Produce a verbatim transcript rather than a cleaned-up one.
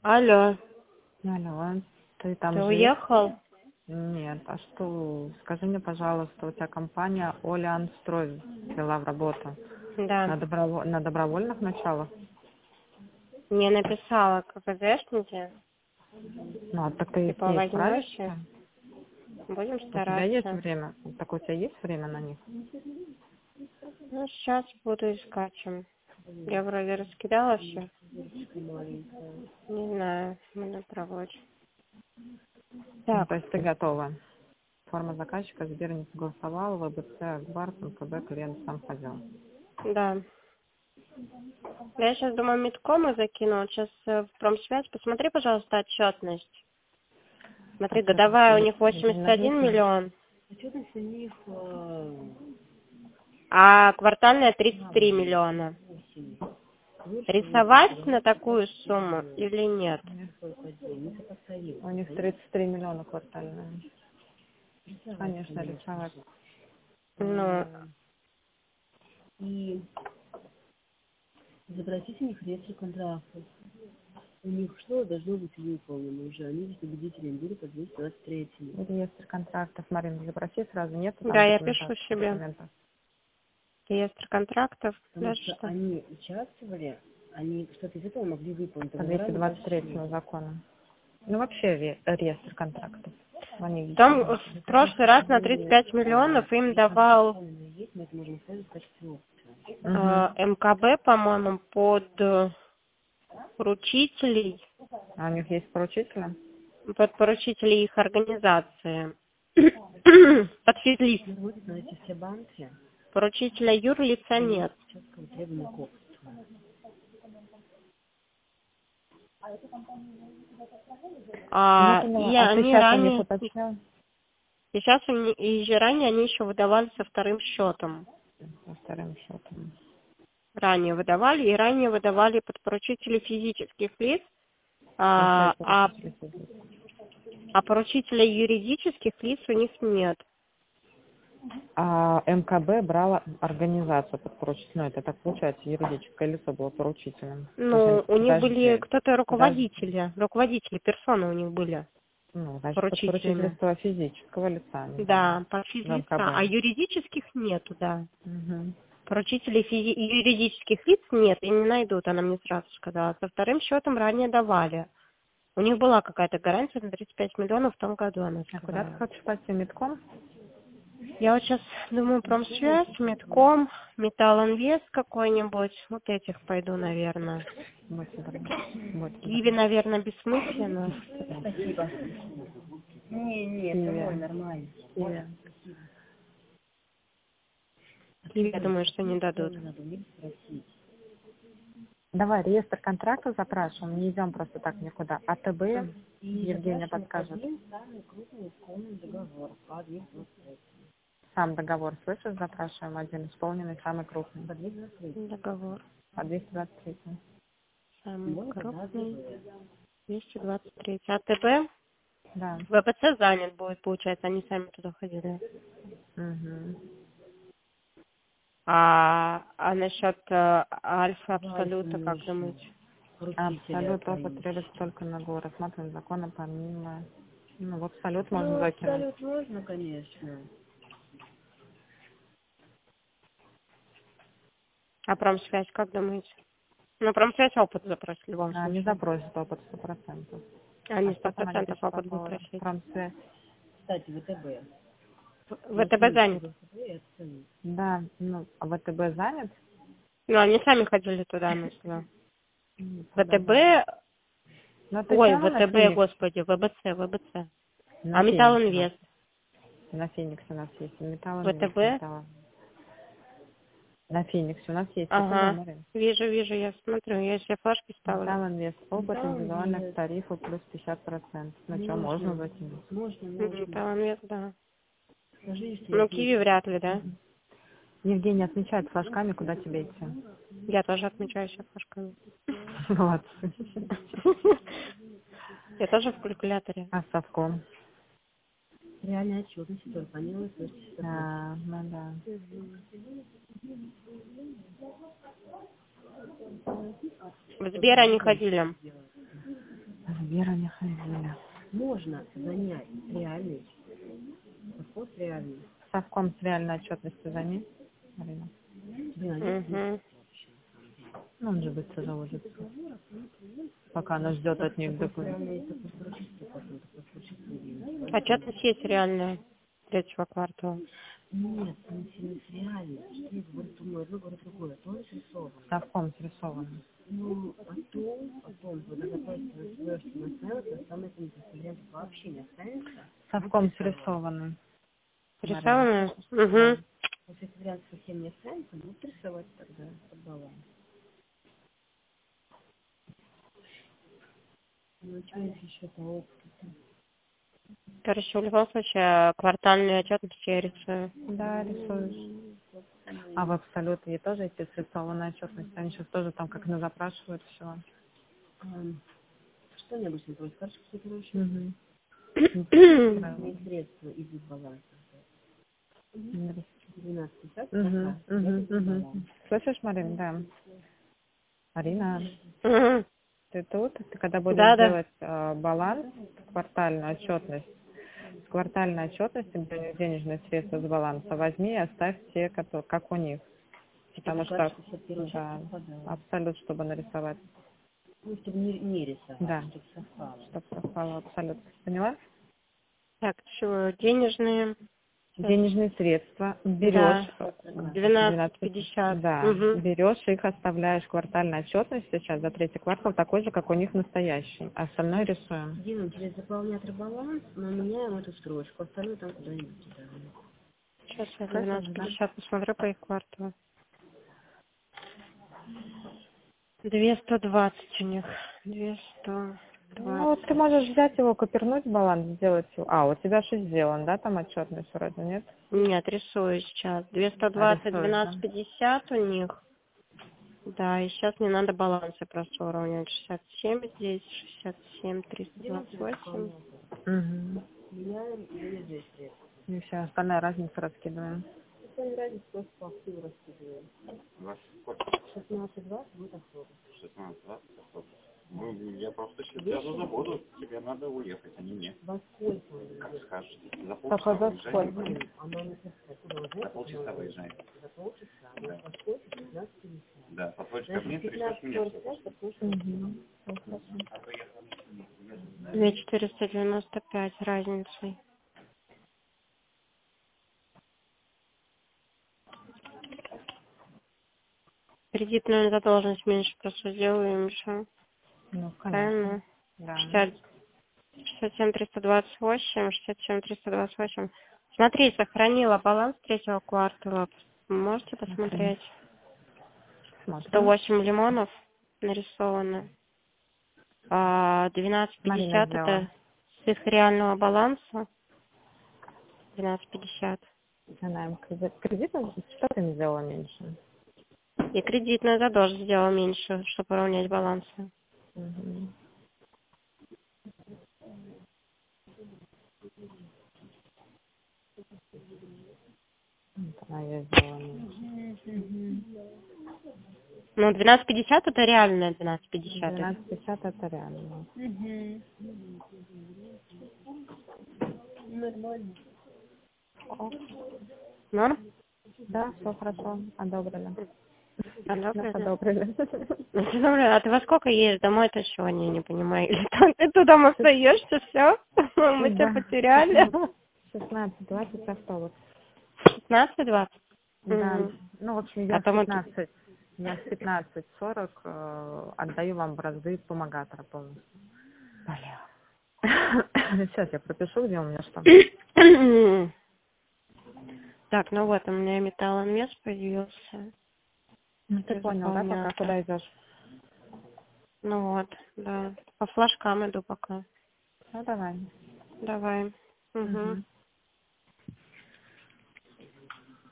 Алло, Алло, ты там ты жив? уехал? Нет, а что, скажи мне, пожалуйста, у тебя компания Олеанстрой ввела в работу Да. на, доброво- на добровольных началах? Мне написала КПЗшники. Ну, а так ты с Типа ней возьмешь? справишься? Будем У тебя есть стараться. время? Так у тебя есть время на них? Ну, сейчас буду искать чем. Я вроде раскидала все. Не знаю, надо пробовать. Ну, Так, то есть ты готова? Форма заказчика, Сбер не согласовал, ВБЦ, Акбар, МКБ, клиент сам ходил. да. Я сейчас думаю, медкома закину. Вот сейчас э, в промсвязь. Посмотри, пожалуйста, отчетность. Смотри, Отчетность годовая у них есть. восемьдесят один Нажмите. миллион, Отчетность у них э, а квартальная тридцать три миллиона. восемь. Лучше Рисовать на выпустить такую сумму или или нет? сколько дней. Не сопоставимо. У них тридцать три миллиона квартальная. Рисовать, Конечно, рисовать. Ну, Э, И запросить у них реестр контрактов. У них что должно быть выполнено уже? Они здесь победителями были по двести двадцать третьему. Реестр контрактов, Марина, запроси сразу, нету там да, я пишу документации, себе. документов. Реестр контрактов. Потому Дальше что что? они участвовали, они что-то из этого могли выполнить. По Договора двести на двадцать большие. третьему закону. Ну, вообще ре- реестр контрактов. Они Там висят. в прошлый раз на тридцать пять миллионов им давал Есть, мы это можем использовать в качестве опции. Мгм. э, МКБ, по-моему, под э, поручителей, А у них есть поручители? под поручителей их организации. Под физлиц. Вот на эти все банки Поручителя юрлица нет. четкого требования к опыту. Ну, я А, поняла. и А ты они сейчас у них ранее, уточнил? и сейчас у них, и же ранее они еще выдавали со вторым счетом. Со вторым счетом. Ранее выдавали, и ранее выдавали под поручителей физических лиц, А а, что а, поручители сидят? а поручителей юридических лиц у них нет. А МКБ брала организацию под поручителем. Ну, это так получается, юридическое лицо было поручителем. То есть они- Ну, у них были Подожди, кто-то подожди. руководители, руководители, персоны у них были Ну, значит, под поручителями. поручительство физического лица они брали. Да, по В физлица, а МКБ. юридических нету, да. Мгм. Поручителей физи- юридических лиц нет, и не найдут, она мне сразу сказала. Со вторым счетом ранее давали. У них была какая-то гарантия на тридцать пять миллионов в том году, она А куда ты сказала. хочешь пойти, Митком? Я вот сейчас думаю, промсвязь, Медком, Металлинвест какой-нибудь. Вот этих пойду, наверное. Вот сюда. Вот сюда. Киви, наверное, бессмысленно. Спасибо. Не, не, это Киви. мой нормально. Киви. Киви, я думаю, что не дадут. Не надо, не спросить. Давай, реестр контрактов запрашиваем, не идем просто так никуда. АТБ, И Евгения запрашиваем подскажет. один самый крупный исполненный договор по двести двадцать третьему. Сам договор, слышишь, запрашиваем один, исполненный, самый крупный. По двести двадцать третьему. Договор. По двести двадцать третьему. Самый Мой крупный. АТБ. двести двадцать три. АТБ. Да. ВПЦ занят будет, получается. Они сами туда ходили. Угу. А, а насчет э, Альфа Абсолюта, как Дальше думаете? Абсолют опыт реалист только на го. Рассматриваем законы помимо... Ну, в абсолют можно Ну, закинуть. абсолют можно, конечно. А промсвязь, как думаете? Ну, промсвязь опыт запросит в любом А, они случае. запросят опыт сто процентов. А Они сто что там они процентов пишут по опыт будут поводу просить. промсвязь? Кстати, ВТБ. ВТБ занят. ВТБ и абсолют. Да, ну, а ВТБ занят? Ну, они сами ходили туда, она сказала. М, тогда занят. ВТБ, Ну, ты ой, села на ВТБ, Феникс? господи, ВБЦ, ВБЦ. На А Фениксе у нас. Металлинвест? На Фениксе у нас есть. Металл инвест, ВТБ? металл. На Фениксе у нас есть ВТБ, Ага, Марин. вижу, вижу, я смотрю, я себе флажки ставлю. Металл инвест. Опыт Металл индивидуальных Инвест. тарифов плюс пятьдесят процентов. Ну что, можно закинуть? Можно, можно. Металлинвест, да. Скажи, если Ну, я Киви вряд ли, да? Евгений отмечает флажками, куда тебе идти. Я тоже отмечаю себе флажками. Молодцы. Я тоже в калькуляторе. А совком? реальная отчетность, только поняла, то есть А, ну да. В Сбер они ходили. Вера Михайловна. Можно занять реальный совхоз реальный. Совком с реальной отчетностью занять, Марина. Угу. Ну, он же быстро заложится. Пока она ждет от них документов. Отчетность есть реальная третьего квартала. Нет, не реально. Я говорю, думаю, одно говорю другое. То срисовано. Совком срисовано. Ну, потом, потом, когда запросите на свое, что на снялся, там этим вариант вообще не останется. Совком срисовано. Рисованная? Угу. Если этот вариант совсем не останется, будут рисовать тогда под баллом. Ну, что если еще по опыту? Короче, в любом случае, квартальную отчетность я рисую. Да, рисуешь. А в абсолют ей тоже эти срисованные отчетности? Они сейчас тоже там как на запрашивают все. Что они обычно просят? Карточку сокровища? Угу. И средства из их баланса. двенадцать пятьдесят. Угу, угу, угу. Слышишь, Марин? Да. Марина, Угу. ты тут? Ты когда будешь Да, да. делать э, баланс, квартальную отчетность, с квартальной отчетности денежные средства с баланса возьми и оставь те, которые, как у них. Потому что, да, абсолют, чтобы нарисовать. Ну, чтобы не, не рисовать, да. чтобы совпало. Чтобы совпало абсолют. Поняла? Так, чего? Денежные? Денежные средства берешь, Да. двенадцать пятьдесят. Да, Угу. берешь их, оставляешь в квартальной отчетности сейчас за третий квартал такой же, как у них настоящий. Остальное рисуем. Делаем через заполнятор баланс, но меняем эту строчку, остальное там куда-нибудь кидаем. Сейчас я двенадцать пятьдесят посмотрю по их кварталу. две сто двадцать у них. две сто двадцать. Ну, вот ты можешь взять его, копернуть баланс, сделать его. А, у тебя же сделан, да, там отчетность вроде, нет? Нет, рисую сейчас. двести двадцать, А, двенадцать пятьдесят у них. Да, и сейчас мне надо балансы просто уравнять. шестьдесят семь здесь, шестьдесят семь, триста двадцать восемь. Угу. Меняем и здесь средства. И все, остальная разница раскидываем. Остальная разница просто по активу раскидываем. шестнадцать двадцать будет автобус. шестнадцать двадцать автобус. Ну, я просто сейчас забуду, тебе надо уехать, а не мне. Во сколько? Как скажете. За Только полчаса за сколько? выезжай. За полчаса выезжай. За полчаса. Да. Во сколько? пятнадцать пятьдесят. Да, подходишь ко мне, придешь мне. Угу. две четыреста девяносто пять разницей. Кредитную задолженность меньше просто сделаю меньше. Ну, Правильно? да. шестьдесят, шестьдесят семь триста двадцать восемь, шестьдесят семь триста двадцать восемь. Смотри, сохранила баланс третьего квартала. Можете посмотреть? Смотрим. сто восемь лимонов нарисовано. А двенадцать пятьдесят это с их реального баланса. двенадцать пятьдесят. Она им кредит, кредитом что ты не сделала меньше? И кредитную задолженность сделала меньше, чтобы уравнять балансы. Угу. Она ее сделала меньше. Ну, двенадцать пятьдесят это реальная двенадцать пятьдесят. двенадцать пятьдесят это реально. Угу. Нормально. Норм? Да, все хорошо, одобрили. Одобрили? Одобрили. А ты во сколько едешь домой-то сегодня, я не понимаю. Или там ты туда остаешься, все? Мы тебя потеряли. шестнадцать двадцать автобус. шестнадцать двадцать? Да. Ну, в общем, я А в там пятнадцать. Я в пятнадцать сорок э, отдаю вам бразды помогатора полностью. Бля. Сейчас я пропишу, где у меня что. Так, ну вот, у меня металлоинвест появился. Ну, ты понял, да, пока куда идешь? Ну вот, да. По флажкам иду пока. Ну, давай. Давай. Угу.